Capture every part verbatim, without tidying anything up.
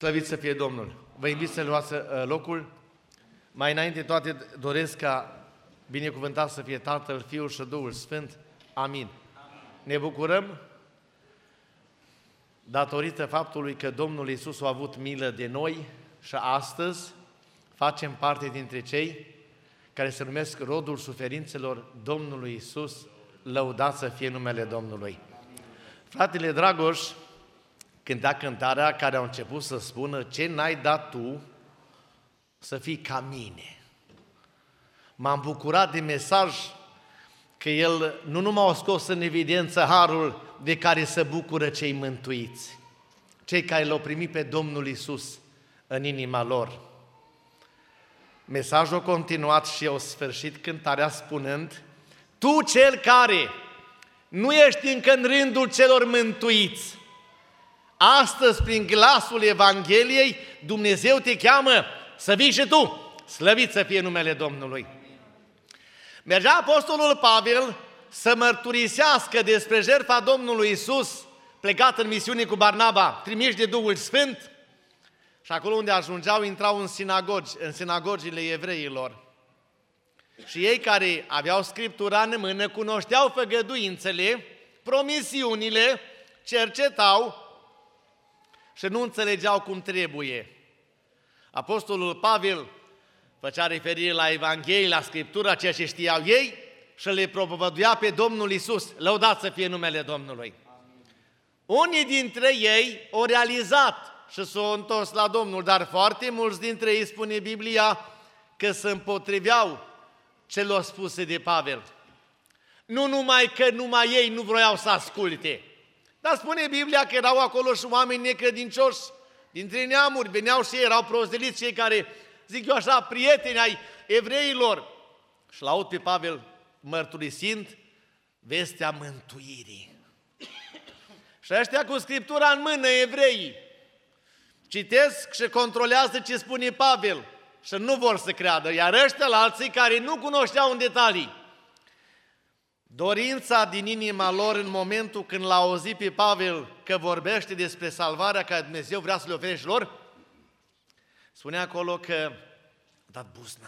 Slăvit să fie Domnul! Vă invit să luați locul. Mai înainte toate doresc ca binecuvântat să fie Tatăl, Fiul și Duhul Sfânt. Amin. Ne bucurăm datorită faptului că Domnul Iisus a avut milă de noi și astăzi facem parte dintre cei care se numesc rodul suferințelor Domnului Iisus. Lăudat să fie numele Domnului! Fratele Dragoș cânta cântarea care au început să spună: ce n-ai dat tu să fii ca mine. M-am bucurat de mesaj că el nu numai a scos în evidență harul de care se bucură cei mântuiți, cei care l-au primit pe Domnul Iisus în inima lor. Mesajul a continuat și au sfârșit cântarea spunând: tu cel care nu ești încă în rândul celor mântuiți, astăzi, prin glasul Evangheliei, Dumnezeu te cheamă să vii și tu, slăvit să fie numele Domnului. Mergea Apostolul Pavel să mărturisească despre jertfa Domnului Iisus, plecat în misiune cu Barnaba, trimiși de Duhul Sfânt, și acolo unde ajungeau, intrau în sinagogi, în sinagogile evreilor. Și ei care aveau Scriptura în mână, cunoșteau făgăduințele, promisiunile, cercetau și nu înțelegeau cum trebuie. Apostolul Pavel făcea referire la Evanghelie, la Scriptura, ceea ce știau ei, și le propovăduia pe Domnul Iisus. Lăudat să fie numele Domnului! Unii dintre ei au realizat și s-au întors la Domnul, dar foarte mulți dintre ei, spune Biblia, că se împotriveau celor spuse de Pavel. Nu numai că numai ei nu vroiau să asculte, dar spune Biblia că erau acolo și oameni necredincioși dintre neamuri, veneau și ei, erau prosteliți, cei care, zic eu așa, prieteni ai evreilor. Și l-aud pe Pavel mărturisind vestea mântuirii. Și ăștia cu Scriptura în mână, evreii, citesc și controlează ce spune Pavel și nu vor să creadă, iar ăștia la alții care nu cunoșteau în detalii, dorința din inima lor în momentul când l-a auzit pe Pavel că vorbește despre salvarea care Dumnezeu vrea să le ofere și lor, spune acolo că a dat buzna.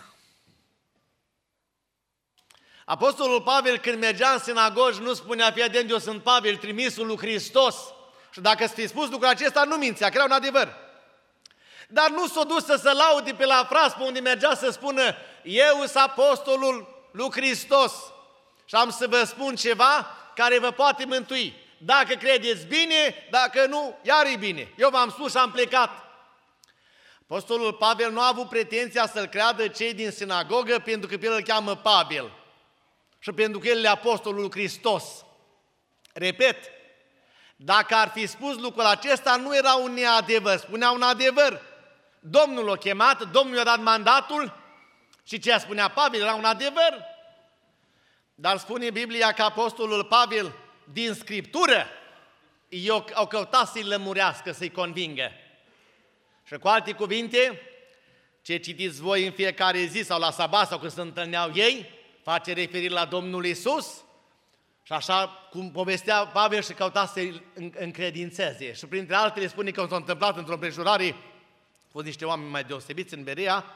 Apostolul Pavel, când mergea în sinagogi, nu spunea: fii atent, eu sunt Pavel, trimisul lui Hristos. Și dacă să fi spus lucrul acesta, nu mințea, că era un adevăr. Dar nu s-a dus să se laude pe la fras pe unde mergea să spună: eu sunt apostolul lui Hristos și am să vă spun ceva care vă poate mântui. Dacă credeți bine, dacă nu, iar e bine. Eu v-am spus și am plecat. Apostolul Pavel nu a avut pretenția să-l creadă cei din sinagogă, pentru că pe el îl cheamă Pavel și pentru că el e apostolul lui Hristos. Repet, dacă ar fi spus lucrul acesta, nu era un neadevăr, spunea un adevăr. Domnul l-a chemat, Domnul i-a dat mandatul și ce spunea Pavel era un adevăr. Dar spune Biblia că apostolul Pavel, din Scriptură, i-au au căutat să-i lămurească, să-i convingă. Și cu alte cuvinte, ce citiți voi în fiecare zi sau la sabat sau când se întâlneau ei, face referire la Domnul Iisus. Și așa cum povestea Pavel și căuta să-i încredințeze. Și printre altele spune că s-a întâmplat într-o împrejurare, au fost niște oameni mai deosebiți în Berea,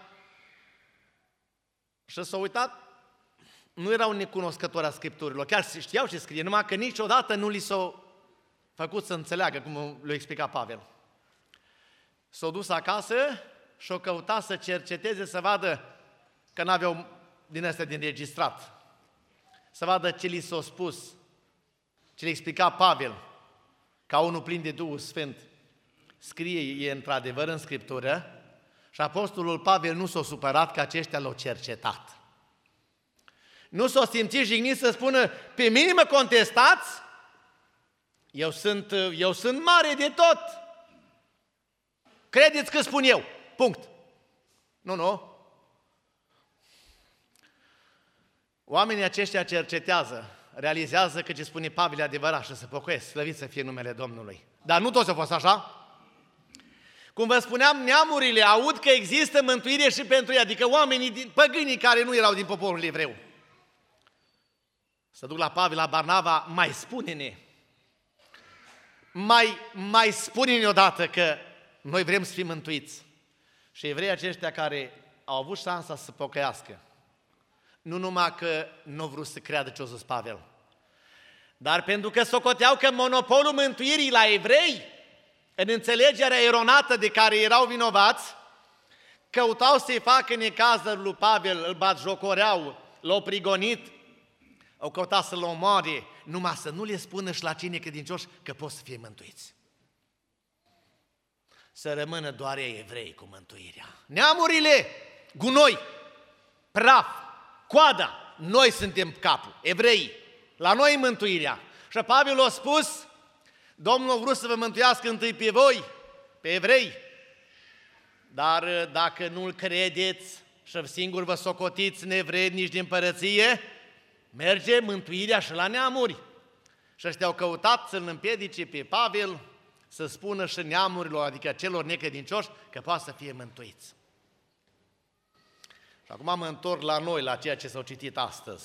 și s-au uitat, nu erau necunoscători a Scripturilor, chiar știau ce scrie, numai că niciodată nu li s-au făcut să înțeleagă, cum le-a explicat Pavel. S-au dus acasă și au căutat să cerceteze, să vadă că n-aveau din astea din registrat, să vadă ce li s-a spus, ce le explica Pavel, ca unul plin de Duhul Sfânt. Scrie, e într-adevăr în Scriptură, și apostolul Pavel nu s-a supărat că aceștia l-au cercetat. Nu s-a simțit jignit să spună: pe mine mă contestați? Eu sunt, eu sunt mare de tot. Credeți că spun eu. Punct. Nu, nu. Oamenii aceștia cercetează, realizează că ce spune Pavel e adevărat și se pocăiesc, slăvit să fie numele Domnului. Dar nu toți au fost așa. Cum vă spuneam, neamurile aud că există mântuire și pentru ei, adică oamenii, din, păgânii care nu erau din poporul evreu. Să duc la Pavel, la Barnaba: mai spune-ne, mai, mai spune-ne odată că noi vrem să fim mântuiți. Și evreii aceștia care au avut șansa să pocăiască, nu numai că nu au vrut să creadă ce o zis Pavel, dar pentru că socoteau că monopolul mântuirii la evrei, în înțelegerea eronată de care erau vinovați, căutau să-i facă necazări lui Pavel, îl batjocoreau, l-au prigonit, au căutat să-l omoare, numai să nu le spună și la cei necredincioși că pot să fie mântuiți. Să rămână doar ei evrei cu mântuirea. Neamurile, gunoi, praf, coada, noi suntem capul, evrei, la noi mântuirea. Și Pavel a spus, Domnul a vrut să vă mântuiască întâi pe voi, pe evrei, dar dacă nu-L credeți și singur vă socotiți nevrednici din împărăție, merge mântuirea și la neamuri. Și ăștia au căutat să-L împiedice pe Pavel să spună și neamurilor, adică celor necredincioși, că poate să fie mântuiți. Și acum mă întorc la noi, la ceea ce s-au citit astăzi.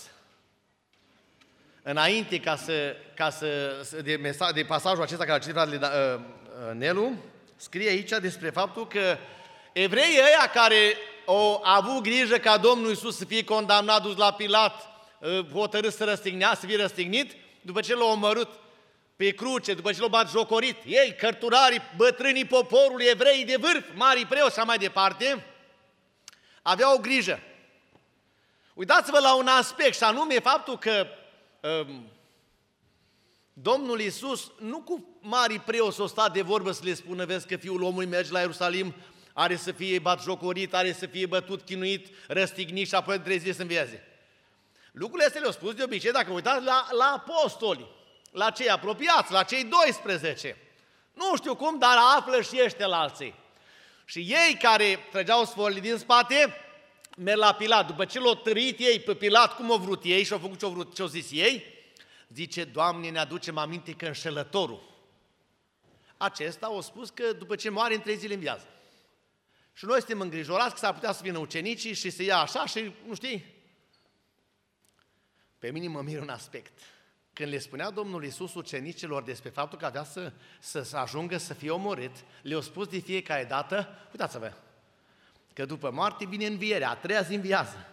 Înainte ca să, ca să de, mesaj, de pasajul acesta care a citit fratele uh, uh, Nelu, scrie aici despre faptul că evreii ăia care au avut grijă ca Domnul Iisus să fie condamnat, dus la Pilat, uh, hotărât să răstignea, să fie răstignit, după ce l-au omorât pe cruce, după ce l-au batjocorit, ei, cărturarii, bătrânii poporului, evreii de vârf, mari preoți și așa mai departe, aveau o grijă. Uitați-vă la un aspect, și anume faptul că um, Domnul Iisus nu cu mari preoți o stat de vorbă să le spună, vezi că Fiul omului merge la Ierusalim, are să fie batjocorit, are să fie bătut, chinuit, răstignit și apoi trei zile să învieze. Lucrurile astea le-au spus de obicei, dacă uitați la, la apostoli, la cei apropiați, la cei doisprezece. Nu știu cum, dar află și ăștia la alții. Și ei care trăgeau sfolii din spate, merg la Pilat. După ce l-au tărit ei pe Pilat, cum au vrut ei și au făcut ce au vrut, ce au zis ei, zice, Doamne, ne aducem aminte că înșelătorul acesta a spus că după ce moare în trei zile înviază. Și noi suntem îngrijorați că s-ar putea să vină ucenicii și să ia așa și, nu știi? Pe mine mă mir un aspect. Când le spunea Domnul Iisus ucenicilor despre faptul că avea să, să, să ajungă să fie omorât, le-au spus de fiecare dată, uitați-vă, că după moarte vine învierea, a treia zi înviază.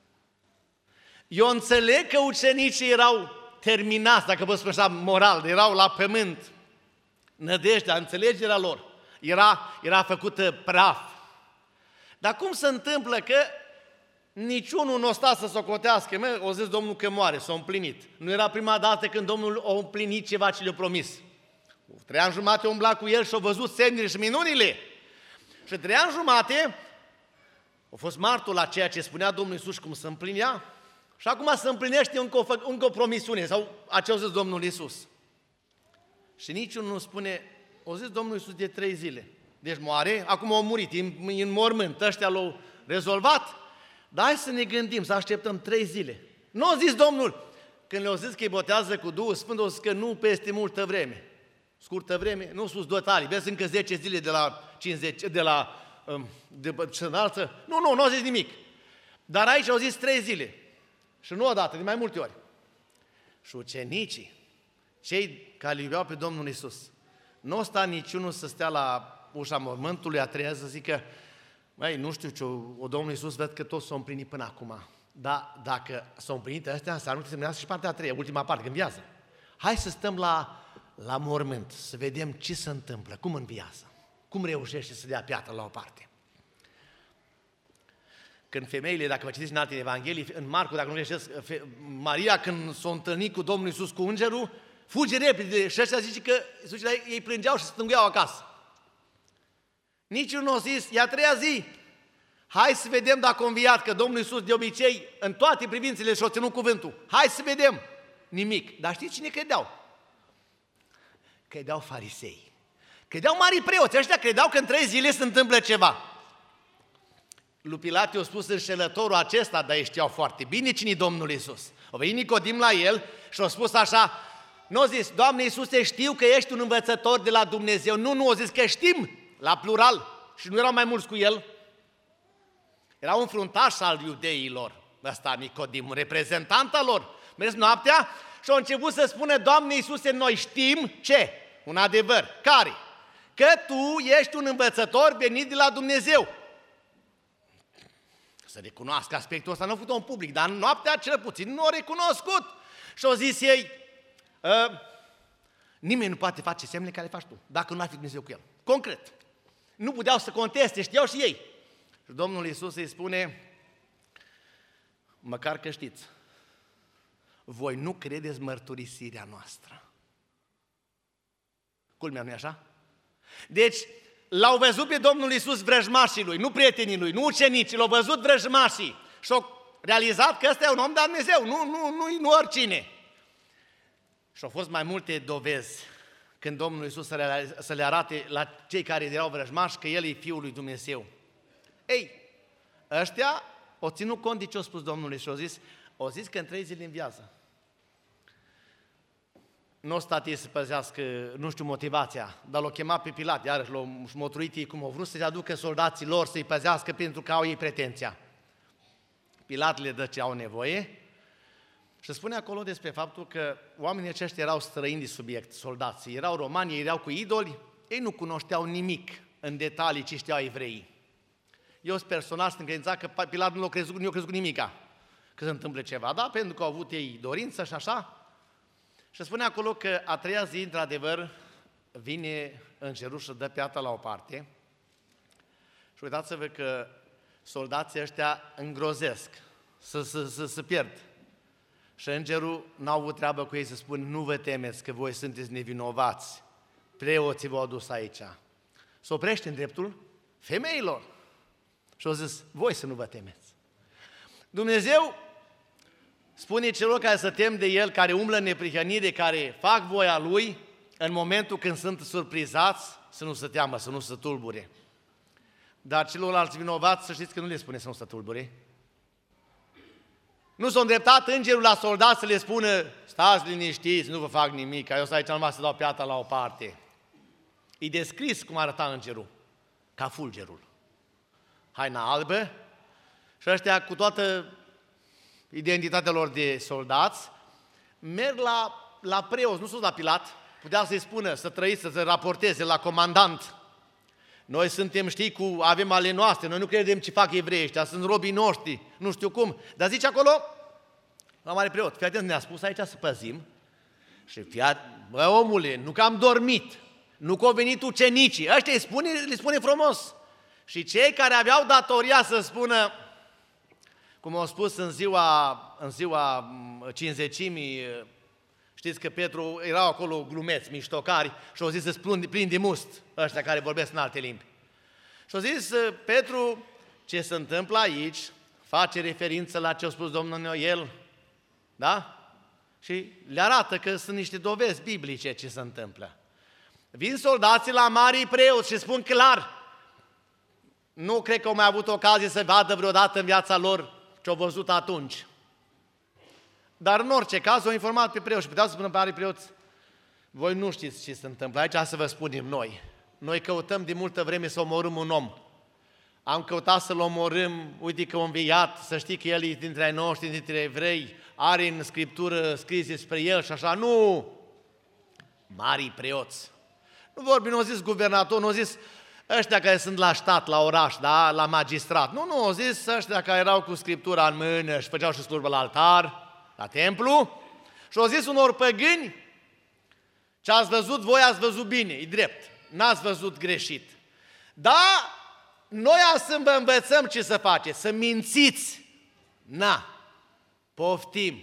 Eu înțeleg că ucenicii erau terminați, dacă vă spun așa, moral, erau la pământ. Nădejdea, înțelegerea lor era, era făcută praf. Dar cum se întâmplă că niciunul nu o sta să socotească, mă, o zis Domnul că moare, s-a împlinit. Nu era prima dată când Domnul a împlinit ceva ce le-a promis. Trei ani jumate umbla cu el și a văzut semnele și minunile. Și trei ani jumate a fost martor la ceea ce spunea Domnul Iisus cum se împlinea și acum se împlinește încă o, încă o promisiune sau a ce a zis Domnul Iisus. Și niciunul nu spune, o zis Domnul Iisus de trei zile. Deci moare, acum a murit, în, în mormânt, ăștia l-au rezolvat. Dar hai să ne gândim, să așteptăm trei zile. Nu a zis Domnul, când le-au zis că îi botează cu Duhul Sfânt, au zis că nu peste multă vreme. Scurtă vreme, nu sus detalii, vezi încă zece zile de la cincizeci, de la de, de înalță. Nu, nu, nu a zis nimic. Dar aici au zis trei zile. Și nu odată, de mai multe ori. Și ucenicii, cei care iubeau pe Domnul Iisus, nu o sta niciunul să stea la ușa mormântului a treia să zică, măi, nu știu ce, o Domnul Iisus văd că tot s-a împlinit până acum. Dar dacă s-a împlinit astea, înseamnă că se împlinească și partea a treia, ultima parte, când înviază. Hai să stăm la, la mormânt, să vedem ce se întâmplă, cum înviază, cum reușește să dea piatră la o parte. Când femeile, dacă vă citiți în alte evanghelii, în Marcu, dacă nu greșesc, Maria, când s-a întâlnit cu Domnul Iisus, cu îngerul, fuge repede și ăștia zice că ei plângeau și se stânguiau acasă. Niciunul nu a zis, e a treia zi, hai să vedem dacă a înviat, că Domnul Iisus de obicei, în toate privințele și-a ținut cuvântul. Hai să vedem. Nimic. Dar știți cine credeau? Credeau farisei. Credeau mari preoți. Ăștia credeau că în trei zile se întâmplă ceva. Lui Pilat i-a spus înșelătorul acesta, dar ei știau foarte bine cine-i Domnul Iisus. A venit Nicodim la el și a spus așa, nu a zis, Doamne Iisuse, știu că ești un învățător de la Dumnezeu. Nu, nu, a zis că știm, la plural. Și nu erau mai mulți cu el. Era un fruntaș al iudeilor, ăsta Nicodim, reprezentant al lor. Mers noaptea și a început să spună, Doamne Iisuse, noi știm ce? Un adevăr. Care? că tu ești un învățător venit de la Dumnezeu. Să recunoască aspectul ăsta, nu a făcut-o în public, dar în noaptea cel puțin nu a recunoscut. Și au zis ei, ă, nimeni nu poate face semnele care le faci tu, dacă nu ar fi Dumnezeu cu el. Concret. Nu puteau să conteste, știau și ei. Și Domnul Iisus îi spune, măcar că știți, voi nu credeți mărturisirea noastră. Culmea, nu-i așa? Deci, l-au văzut pe Domnul Iisus vrăjmașii lui, nu prietenii lui, nu ucenicii, l-au văzut vrăjmașii și au realizat că ăsta e un om de Dumnezeu, nu, nu, nu, nu oricine. Și au fost mai multe dovezi când Domnul Iisus să le, să le arate la cei care erau vrăjmași că El e Fiul lui Dumnezeu. Ei, ăștia au ținut cont de ce a spus Domnul și au zis, au zis că în trei zile înviază. Nu o stat ei să păzească, nu știu, motivația, dar l-au chemat pe Pilat, iarăși l-au motruit ei cum au vrut să-i aducă soldații lor să-i păzească pentru că au ei pretenția. Pilat le dă ce au nevoie și spune acolo despre faptul că oamenii aceștia erau străini de subiect, soldații, erau romani, ei erau cu idoli, ei nu cunoșteau nimic în detalii ce știau evreii. Eu sunt personal sunt încredințat că Pilat nu l-a crezut, nu a crezut nimica că se întâmplă ceva, da? Pentru că au avut ei dorință și așa. Și spune acolo că a treia zi, într-adevăr, vine îngerul și dă piatra la o parte și uitați-vă că soldații ăștia îngrozesc, să se pierd. Și îngerul n-au avut treabă cu ei să spun, nu vă temeți că voi sunteți nevinovați, preoții v-au adus aici. Se oprește în dreptul femeilor și au zis, voi să nu vă temeți. Dumnezeu spune celor care se tem de El, care umblă în neprihănire, care fac voia Lui, în momentul când sunt surprizați, să nu se teamă, să nu se tulbure. Dar celorlalți vinovați, să știți că nu le spune să nu se tulbure. Nu s-a îndreptat îngerul la soldați să le spună, stați liniștiți, nu vă fac nimic, eu sunt aici numai să dau piatra la o parte. E descris cum arăta îngerul, ca fulgerul. Haina albă și ăștia cu toată identitatea lor de soldați, merg la, la preoți, nu sunt la Pilat, putea să-i spună, să trăiți, să se raporteze la comandant. Noi suntem, știi, cu, avem ale noastre, noi nu credem ce fac evreii ăștia, sunt robii noștri, nu știu cum. Dar zice acolo, la mare preot, fii atent, ne-a spus aici să păzim și fii atent, bă, omule, nu că am dormit, nu că au venit ucenicii, ăștia îi spune, le spune frumos. Și cei care aveau datoria să spună, cum au spus în ziua, în ziua cinzecimii, știți că Petru erau acolo glumeți, miștocari și au zis să-ți plin de must ăștia care vorbesc în alte limbi. Și au zis Petru, ce se întâmplă aici, face referință la ce a spus Domnul Noel, da? Și le arată că sunt niște dovezi biblice ce se întâmplă. Vin soldații la marii preoți și spun clar, nu cred că au mai avut ocazie să vadă vreodată în viața lor ce au văzut atunci. Dar în orice caz au informat pe preoți și puteau să spună pe marii preoți, voi nu știți ce se întâmplă aici, să vă spunem noi. Noi căutăm de multă vreme să omorâm un om. Am căutat să-l omorâm, uite că a înviat, să știi că el e dintre ai noștri, dintre evrei, are în Scriptură scris despre el și așa. Nu! Marii preoți. Nu vorbim, nu au zis guvernator, nu au zis ăștia care sunt la stat, la oraș, da? La magistrat. Nu, nu, au zis ăștia care erau cu Scriptura în mână și făceau și slujbă la altar, la templu, și au zis unor păgâni, ce ați văzut voi, ați văzut bine, e drept, n-ați văzut greșit. Da, noi să vă învățăm ce să faceți, să mințiți. Na, poftim.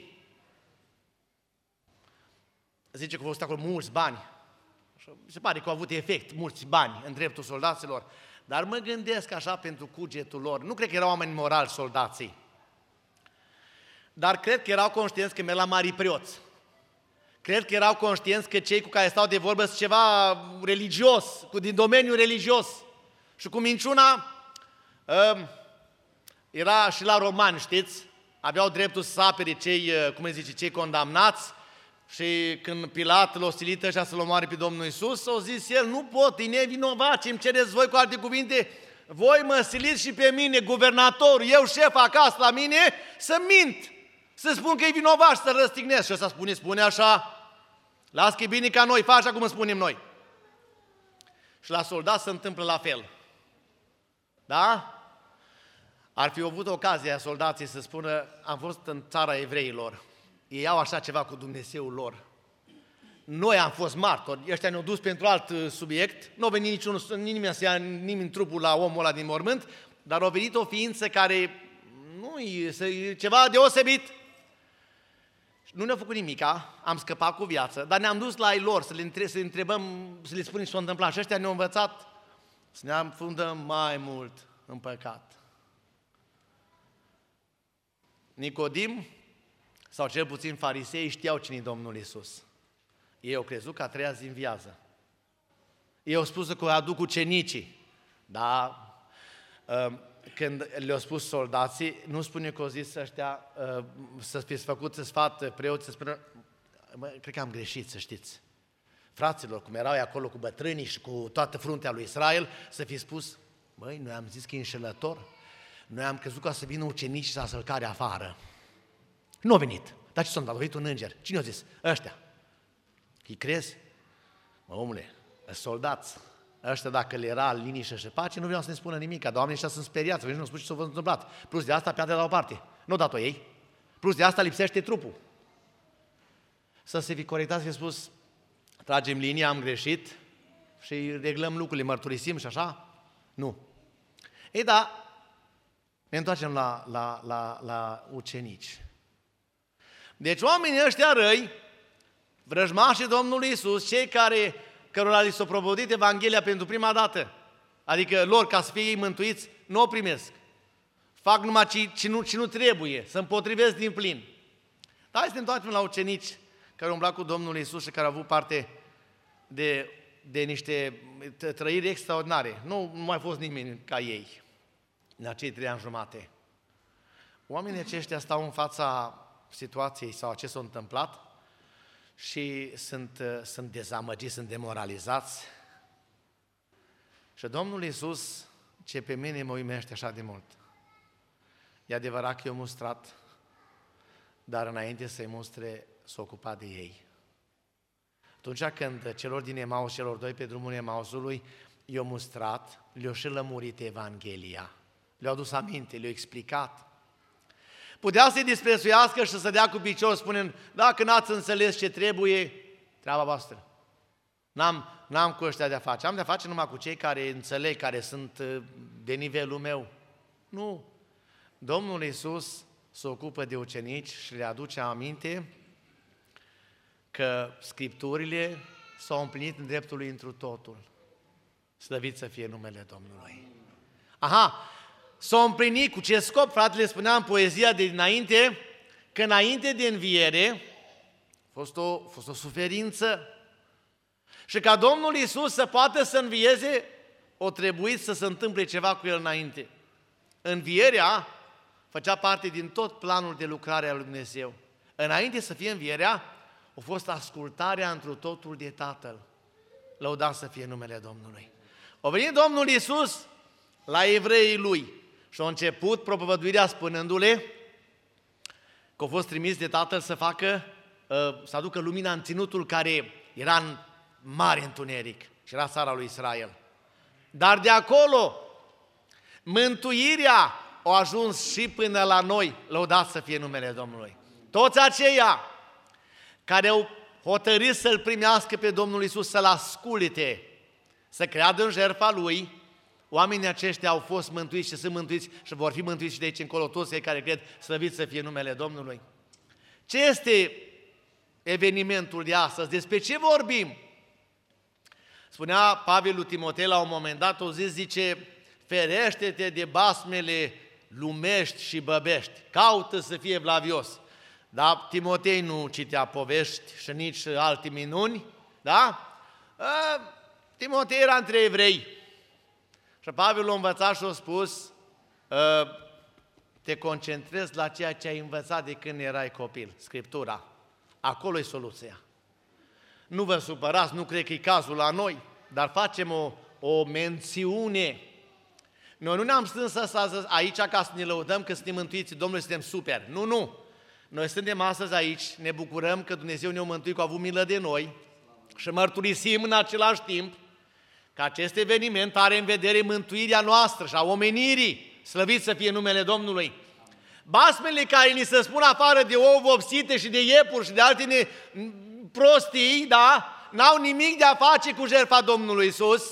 Zice că au fost acolo mulți bani. Se pare că au avut efect, mulți bani în dreptul soldaților. Dar mă gândesc așa pentru cugetul lor. Nu cred că erau oameni morali soldații. Dar cred că erau conștienți că merg la marii preoți. Cred că erau conștienți că cei cu care stau de vorbă sunt ceva religios, cu din domeniul religios. Și cu minciuna era și la romani, știți? Aveau dreptul să apere cei, cum îi zice, cei condamnați. Și când Pilat l-a silit ăștia să-l omoare pe Domnul Iisus, a zis el, nu pot, e nevinovat, ce îmi cereți voi cu alte cuvinte? Voi mă siliți și pe mine, guvernatorul, eu șef acasă la mine, să mint, să spun că e vinovat și să răstignesc. Și ăsta spune, spune așa, las că e bine ca noi, fă așa cum îmi spunem noi. și la soldați se întâmplă la fel. Da? Ar fi avut ocazia soldații să spună, am fost în țara evreilor, ei au așa ceva cu Dumnezeul lor. Noi am fost martori, ăștia ne-au dus pentru alt subiect, nu a venit niciun, nimeni să ia nimeni trupul la omul ăla din mormânt, dar a venit o ființă care nu e ceva deosebit. Nu ne-a făcut nimica, am scăpat cu viață, dar ne-am dus la ei lor să le, între, să le întrebăm, să le spunem ce s-a întâmplat. Și ăștia ne-au învățat să ne amfundăm mai mult în păcat. Nicodim, sau cel puțin farisei, știau cine-i Domnul Iisus. Ei au crezut că a treia zi înviază. Ei au spus că o aduc ucenicii, dar când le-au spus soldații, nu spune că au zis ăștia să fiți făcuți sfat preoți, să spună, bă, cred că am greșit, să știți. Fraților, cum erau acolo cu bătrânii și cu toată fruntea lui Israel, să fi spus, băi, noi am zis că e înșelător, noi am crezut că o să vină ucenici să să-l care afară. Nu a venit, dar ce s-a întâmplat? A venit un înger. Cine a zis? Ăștia. Îi crezi? Mă, omule, soldați. Ăștia, dacă le era liniște și pace, nu vreau să ne spună nimic, că oamenii ăștia sunt speriați, nu spun ce s-a întâmplat. Plus de asta, pe la o parte. Nu dat-o ei. Plus de asta lipsește trupul. Să se fi corectat, să fi spus, tragem linia, am greșit și reglăm lucrurile, mărturisim și așa? Nu. Ei, da, ne întoarcem la, la, la, la ucenici. Deci oamenii ăștia răi, vrăjmașii Domnului Iisus, cei care, cărora li s-a propovăduit Evanghelia pentru prima dată, adică lor, ca să fie ei mântuiți, nu o primesc. Fac numai ce, ce, nu, ce nu trebuie, să împotrivesc din plin. Dar hai să ne întoarcem la ucenici care au umblat cu Domnul Iisus și care au avut parte de, de niște trăiri extraordinare. Nu, nu mai fost nimeni ca ei în acei trei ani jumate. Oamenii aceștia stau în fața situației sau a ce s-a întâmplat și sunt, sunt dezamăgiți, sunt demoralizați. Și Domnul Iisus, ce pe mine mă uimește așa de mult, e adevărat că i-a mustrat, dar înainte să-i mustre, s-a ocupat de ei. Atunci când celor din Emaus, celor doi pe drumul Emausului, i-a mustrat, le-a și lămurit Evanghelia, le-a adus aminte, le-a explicat. Putea să-i disprețuiască și să dea cu picior spunând, dacă n-ați înțeles ce trebuie, treaba voastră. N-am, n-am cu ăștia de-a face, am de-a face numai cu cei care înțeleg, care sunt de nivelul meu. Nu. Domnul Iisus se ocupă de ucenici și le aduce aminte că Scripturile s-au împlinit în dreptul lui întru totul. Slăvit să fie numele Domnului. Aha, s-au împlinit cu ce scop? Fratele spunea în poezia de dinainte că înainte de înviere a fost o, a fost o suferință și ca Domnul Iisus să poată să învieze, o trebuit să se întâmple ceva cu El înainte. Învierea făcea parte din tot planul de lucrare al lui Dumnezeu. Înainte să fie învierea, a fost ascultarea întru totul de Tatăl. Lăudat să fie numele Domnului. A venit Domnul Iisus la evreii Lui și a început propovăduirea spunându-le că a fost trimis de Tatăl să facă, să aducă lumina în ținutul care era în mare întuneric și era țara lui Israel. Dar de acolo, mântuirea a ajuns și până la noi, lăudat să fie numele Domnului. Toți aceia care au hotărât să-L primească pe Domnul Iisus, să-L asculte, să creadă în jertfa Lui, oamenii aceștia au fost mântuiți și sunt mântuiți și vor fi mântuiți și de aici încolo toți cei care cred, slăvit să fie numele Domnului. Ce este evenimentul de astăzi? Despre ce vorbim? Spunea Pavel lui Timotei la un moment dat, o zi zice, ferește-te de basmele lumești și băbești, caută să fie vlavios. Dar Timotei nu citea povești și nici alte minuni, da? Timotei era între evrei. Și Pavel l-a învățat și a spus, te concentrezi la ceea ce ai învățat de când erai copil, Scriptura. Acolo e soluția. Nu vă supărați, nu cred că e cazul la noi, dar facem o, o mențiune. Noi nu ne-am strâns astăzi aici ca să ne lăudăm că suntem mântuiți, Domnule, suntem super. Nu, nu. Noi suntem astăzi aici, ne bucurăm că Dumnezeu ne-a mântuit, că a avut milă de noi și mărturisim în același timp că acest eveniment are în vedere mântuirea noastră și a omenirii, slăvit să fie numele Domnului. Basmele care ni se spun afară de ou vopsite și de iepuri și de alte ne... prostii, da, n-au nimic de a face cu jertfa Domnului Iisus.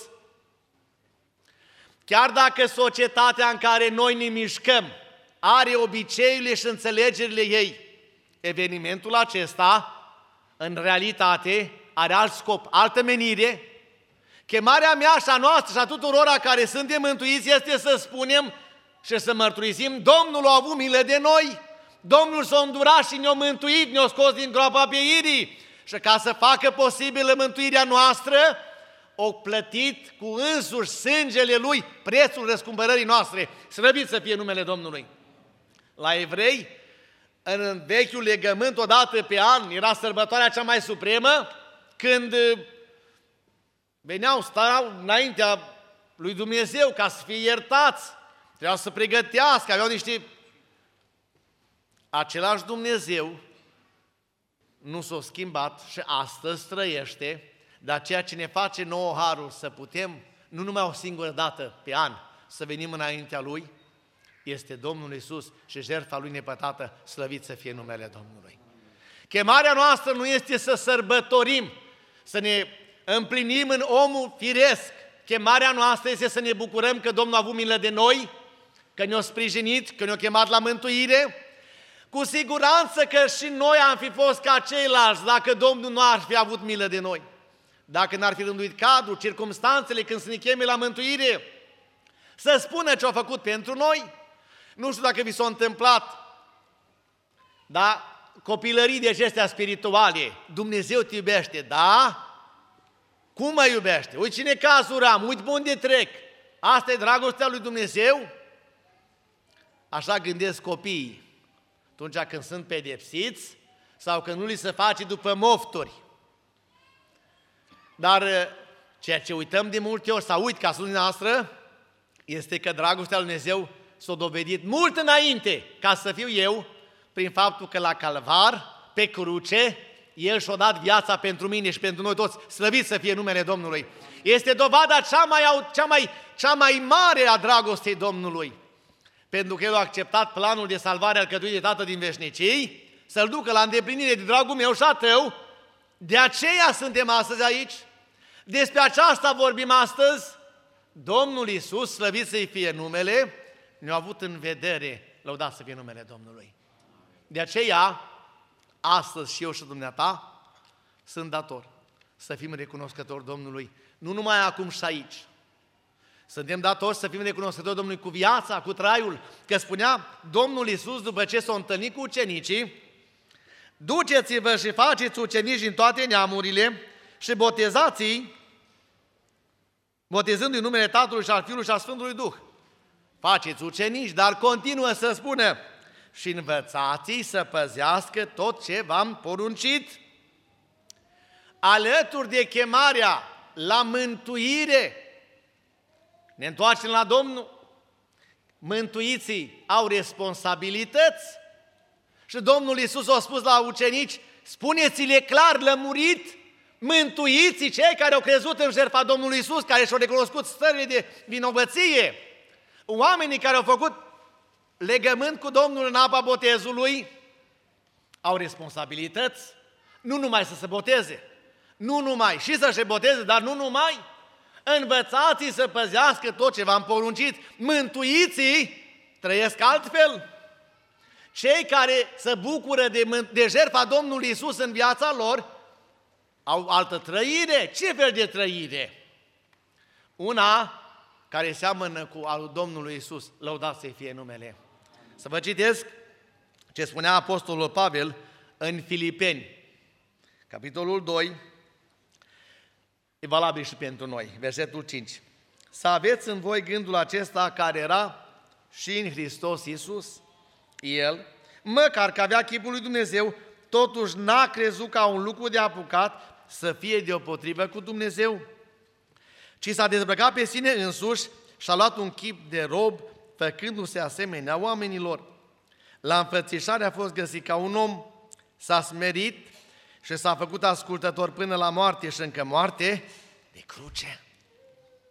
Chiar dacă societatea în care noi ne mișcăm are obiceiurile și înțelegerile ei, evenimentul acesta, în realitate, are alt scop, altă menire. Chemarea mea și a noastră și a tuturora care suntem mântuiți este să spunem și să mărturisim: Domnul a avut milă de noi, Domnul s-a îndurat și ne-a mântuit, ne-a scos din groapa pieirii. Și ca să facă posibilă mântuirea noastră, o plătit cu însuși sângele Lui prețul răscumpărării noastre. Slăvit să fie numele Domnului! La evrei, în vechiul legământ, odată pe an, era sărbătoarea cea mai supremă, când veneau, stau înaintea lui Dumnezeu ca să fie iertați, trebuiau să pregătească, aveau niște... Același Dumnezeu nu s-a schimbat și astăzi trăiește, dar ceea ce ne face nouă harul să putem, nu numai o singură dată pe an, să venim înaintea Lui, este Domnul Iisus și jertfa Lui nepătată, slăvit să fie numele Domnului. Chemarea noastră nu este să sărbătorim, să ne împlinim în omul firesc. Chemarea noastră este să ne bucurăm că Domnul a avut milă de noi, că ne-a sprijinit, că ne-a chemat la mântuire. Cu siguranță că și noi am fi fost ca ceilalți dacă Domnul nu ar fi avut milă de noi. Dacă n-ar fi rânduit cadrul, circumstanțele când să ne cheme la mântuire, să spună ce a făcut pentru noi. Nu știu dacă vi s-a întâmplat, dar copilării de acestea spirituale, Dumnezeu te iubește, da? Cum mă iubește? Uite cine cazuri am, uite unde trec. Asta e dragostea lui Dumnezeu? Așa gândesc copiii atunci când sunt pedepsiți sau când nu li se face după mofturi. Dar ceea ce uităm de multe ori, sau uit ca slujba noastră, este că dragostea lui Dumnezeu s-a dovedit mult înainte ca să fiu eu, prin faptul că la Calvar, pe cruce, El și-a dat viața pentru mine și pentru noi toți, slăvit să fie numele Domnului. Este dovada cea mai, cea mai, cea mai mare a dragostei Domnului, pentru că El a acceptat planul de salvare alcătuit de Tatăl din veșnicii, să-L ducă la îndeplinire de dragul meu și a tău. De aceea suntem astăzi aici, despre aceasta vorbim astăzi. Domnul Iisus, slăvit să-i fie numele, ne-a avut în vedere, lăudat să fie numele Domnului. De aceea, astăzi și eu și dumneata sunt dator să fim recunoscători Domnului, nu numai acum și aici. Suntem datori să fim recunoscători Domnului cu viața, cu traiul, că spunea Domnul Iisus după ce s-a întâlnit cu ucenicii: duceți-vă și faceți ucenici din toate neamurile și botezați-i, botezându-i numele Tatălui și al Fiului și al Sfântului Duh. Faceți ucenici, dar continuă să spună: și învățați-i să păzească tot ce v-am poruncit. Alături de chemarea la mântuire, ne întoarcem la Domnul, mântuiții au responsabilități și Domnul Iisus a spus la ucenici: spuneți-le clar, lămurit, mântuiții cei care au crezut în jertfa Domnului Iisus, care și-au recunoscut stările de vinovăție. Oamenii care au făcut legământ cu Domnul în apa botezului au responsabilități, nu numai să se boteze, nu numai, și să se boteze, dar nu numai. Învățați-i să păzească tot ce v-am poruncit. Mântuiții trăiesc altfel. Cei care se bucură de, de jertfa Domnului Iisus în viața lor au altă trăire. Ce fel de trăire? Una care seamănă cu al Domnului Iisus, lăudat să-i fie numele. Să vă citesc ce spunea Apostolul Pavel în Filipeni, capitolul doi, e valabil și pentru noi, versetul cinci. Să aveți în voi gândul acesta care era și în Hristos Iisus. El, măcar că avea chipul lui Dumnezeu, totuși n-a crezut ca un lucru de apucat să fie deopotrivă cu Dumnezeu, ci s-a dezbrăcat pe sine însuși și a luat un chip de rob, făcându-se asemenea oamenilor. La înfățișare a fost găsit ca un om, s-a smerit și s-a făcut ascultător până la moarte și încă moarte de cruce.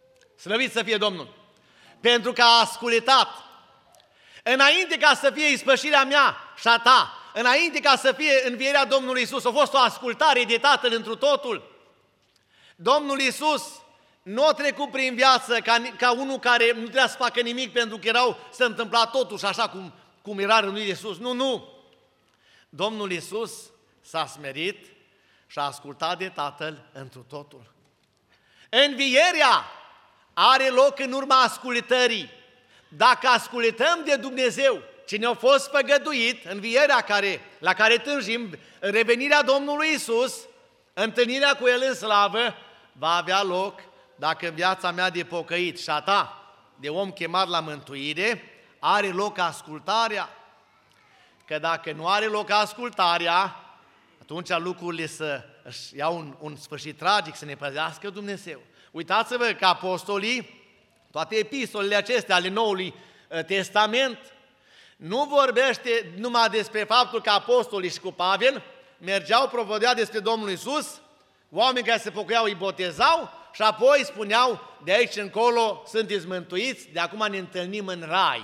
Slăvit să fie Domnul! Pentru că a ascultat. Înainte ca să fie ispășirea mea și a ta, înainte ca să fie învierea Domnului Iisus, a fost o ascultare de Tatăl întru totul. Domnul Iisus nu a trecut prin viață ca, ca unul care nu trebuia să facă nimic pentru că erau, se întâmpla totuși așa cum, cum era rânduit de sus. Nu, nu! Domnul Iisus s-a smerit și a ascultat de Tatăl întru totul. Învierea are loc în urma ascultării. Dacă ascultăm de Dumnezeu ce ne-a fost făgăduit, învierea care, la care tânjim, revenirea Domnului Iisus, întâlnirea cu El în slavă, va avea loc dacă în viața mea de pocăit și a ta, de om chemat la mântuire, are loc ascultarea. Că dacă nu are loc ascultarea, atunci lucrurile să își iau un, un sfârșit tragic, să ne păzească Dumnezeu. Uitați-vă că apostolii, toate epistolele acestea ale Noului Testament, nu vorbește numai despre faptul că apostolii și cu Pavel mergeau, propovădeau despre Domnul Iisus, oameni care se pocăiau îi botezau și apoi spuneau, de aici încolo sunteți mântuiți, de acum ne întâlnim în rai.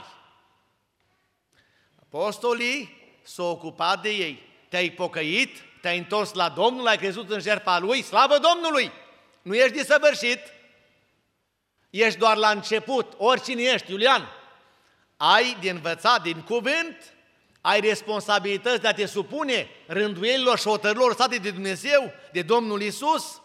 Apostolii s-au ocupat de ei. Te-ai pocăit, te-ai întors la Domnul, ai crezut în jertfa Lui, slavă Domnului! Nu ești desăvârșit, ești doar la început, oricine ești, Iulian. Ai de învățat din cuvânt, ai responsabilități de a te supune rânduielilor și hotărârilor state de Dumnezeu, de Domnul Iisus.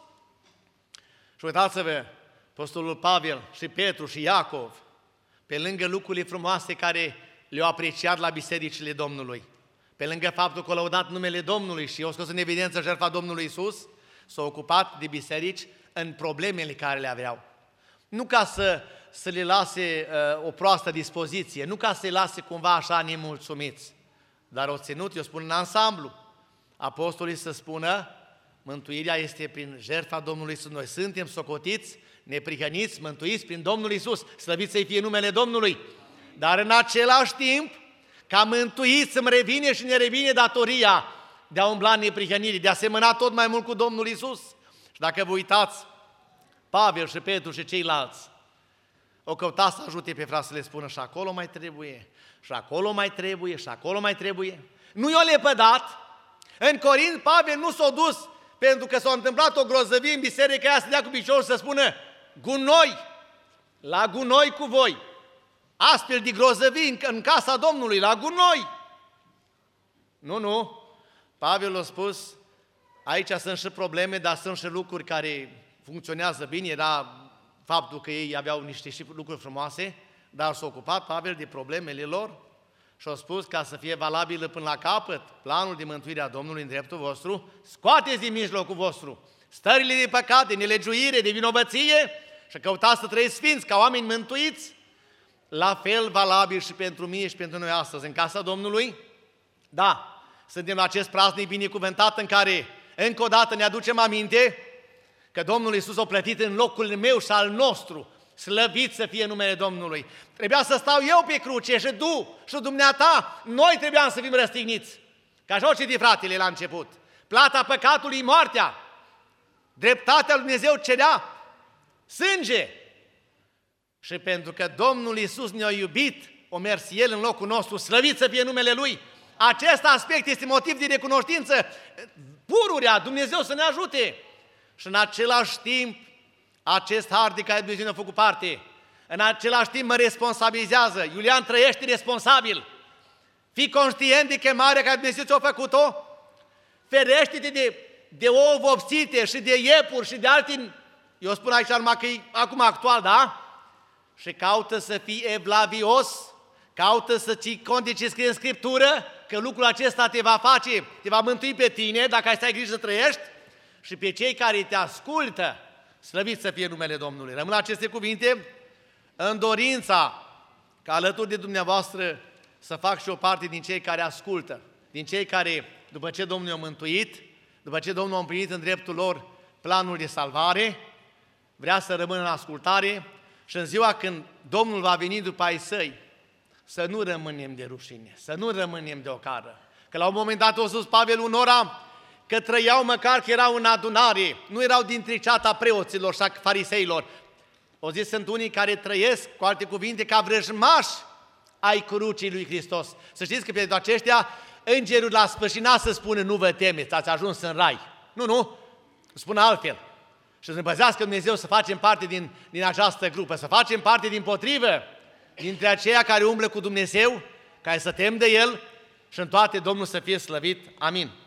Și uitați-vă, apostolul Pavel și Petru și Iacov, pe lângă lucrurile frumoase care le-au apreciat la bisericile Domnului, pe lângă faptul că au lăudat numele Domnului și au scos în evidență jertfa Domnului Iisus, s-au ocupat de biserici în problemele care le aveau. Nu ca să, să le lase uh, o proastă dispoziție, nu ca să le lase cumva așa nemulțumiți, dar au ținut, eu spun în ansamblu, apostolii să spună, mântuirea este prin jertfa Domnului Iisus. Noi suntem socotiți, neprihăniți, mântuiți prin Domnul Iisus, slăvit să-i fie numele Domnului. Dar în același timp, ca mântuiți îmi revine și ne revine datoria de a umbla în neprihănire, de a semăna tot mai mult cu Domnul Iisus. Și dacă vă uitați, Pavel și Petru și ceilalți o căuta să ajute pe frați să le spună și acolo mai trebuie, și acolo mai trebuie, și acolo mai trebuie. Nu i-o lepădat. În Corint, Pavel nu s-a dus pentru că s-a întâmplat o grozăvie în biserică aia să dea cu piciorul să spună gunoi, la gunoi cu voi. Astfel de grozăvii în casa Domnului, la gunoi. Nu, nu. Pavel a spus, aici sunt și probleme, dar sunt și lucruri care funcționează bine. Era faptul că ei aveau niște și lucruri frumoase, dar s-a ocupat Pavel de problemele lor și a spus, ca să fie valabilă până la capăt planul de mântuire a Domnului în dreptul vostru, scoateți din mijlocul vostru stările de păcat, de nelegiuire, de vinovăție și căutați să trăiți sfinți ca oameni mântuiți. La fel valabil și pentru mine și pentru noi astăzi, în casa Domnului. Da, suntem la acest praznic binecuvântat în care încă o dată ne aducem aminte că Domnul Iisus a plătit în locul meu și al nostru. Slăvit să fie numele Domnului. Trebuia să stau eu pe cruce și tu și dumneata, noi trebuiam să fim răstigniți. Ca așa o citit fratele la început. Plata păcatului, moartea. Dreptatea lui Dumnezeu cerea sânge. Și pentru că Domnul Iisus ne-a iubit, o mers El în locul nostru, slăvit să fie numele Lui. Acest aspect este motiv de recunoștință pururea, Dumnezeu să ne ajute. Și în același timp, acest har de care Dumnezeu ne-a făcut parte, în același timp mă responsabilizează. Iulian, trăiește responsabil. Fii conștient de chemarea care Dumnezeu ți-a făcut-o. Ferește-te de, de ouă vopsite și de iepuri și de alte... Eu spun aici numai că e acum actual, da? Și caută să fii evlavios, caută să ții cont de ce scrie în Scriptură, că lucrul acesta te va face, te va mântui pe tine, dacă ai stai grijă să trăiești, și pe cei care te ascultă, slăvit să fie numele Domnului. Rămân aceste cuvinte în dorința ca alături de dumneavoastră să fac și o parte din cei care ascultă, din cei care, după ce Domnul a mântuit, după ce Domnul a împlinit în dreptul lor planul de salvare, vrea să rămână în ascultare și în ziua când Domnul va veni după ai săi, să nu rămânem de rușine, să nu rămânem de ocară. Că la un moment dat a spus Pavel unora că trăiau măcar că erau în adunare, nu erau dintre ceata preoților și a fariseilor. O zis sunt unii care trăiesc, cu alte cuvinte, ca vrăjmași ai crucii lui Hristos. Să știți că pentru aceștia, îngerul la sfârșit n-a să spună nu vă temeți, ați ajuns în rai. Nu, nu, spune altfel. Și să ne păzească Dumnezeu să facem parte din, din această grupă, să facem parte din potrivă, dintre aceia care umblă cu Dumnezeu, care să tem de El și în toate Domnul să fie slăvit. Amin.